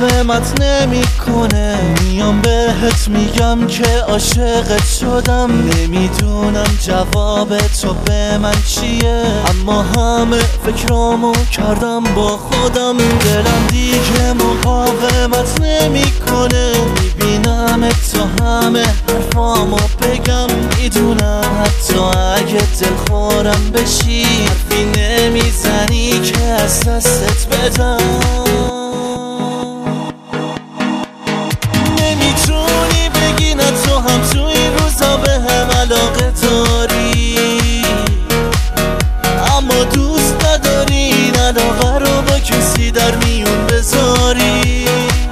مقاومت نمی کنه. میام بهت میگم که عاشقت شدم. نمیدونم جواب تو به من چیه، اما همه فکرامو کردم با خودم. دلم دیگه مقاومت نمی کنه. میبینم تا همه حرفامو بگم. میدونم حتی اگه دلخورم بشی حرفی نمیزنی که از دستت بدم. نمیتونی بگی نه تو هم تو این روزا به هم علاقه داری، اما دوست نداری این علاقه رو با کسی در میون بذاری.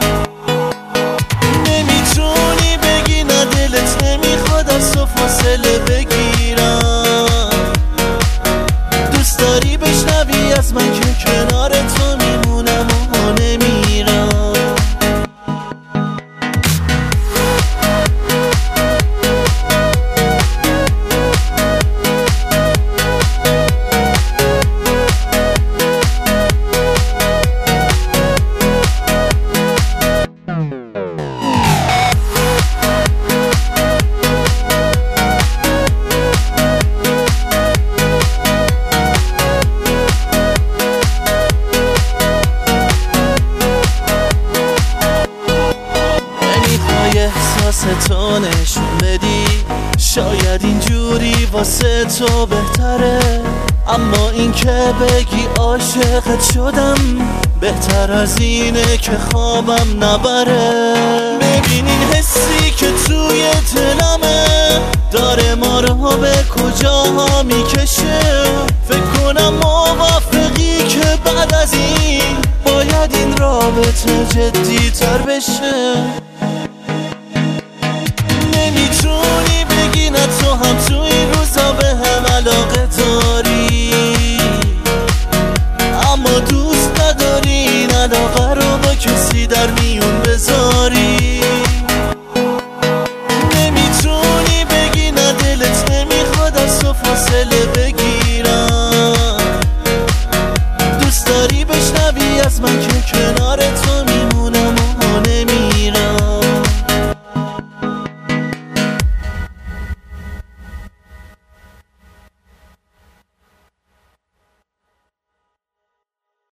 نمیتونی بگی نه دلت نمیخواد از تو فاصله بگیرم. دوست داری بشنوی از من که کنار تو میمونم و نمیرم. احساس تو نشون بدی، شاید اینجوری واسه تو بهتره. اما این که بگی عاشقت شدم بهتر از اینه که خوابم نبره. ببین این حسی که توی دلمه داره ما رو به کجاها میکشه. فکر کنم موافقی که بعد از این باید این رابطه جدی تر بشه.